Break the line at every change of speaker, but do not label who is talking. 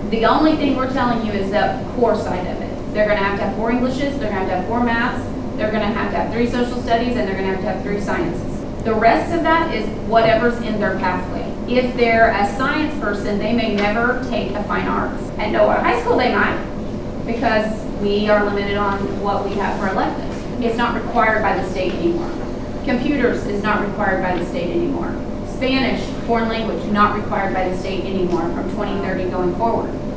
The only thing we're telling you is the core side of it. They're going to have 4 Englishes, they're going to have 4 maths, they're going to have 3 social studies, and they're going to have 3 sciences. The rest of that is whatever's in their pathway. If they're a science person, they may never take a fine arts. At Nowata High School, they might, because we are limited on what we have for electives. It's not required by the state anymore. Computers is not required by the state anymore. Spanish, foreign language, not required by the state anymore from 2030 going forward.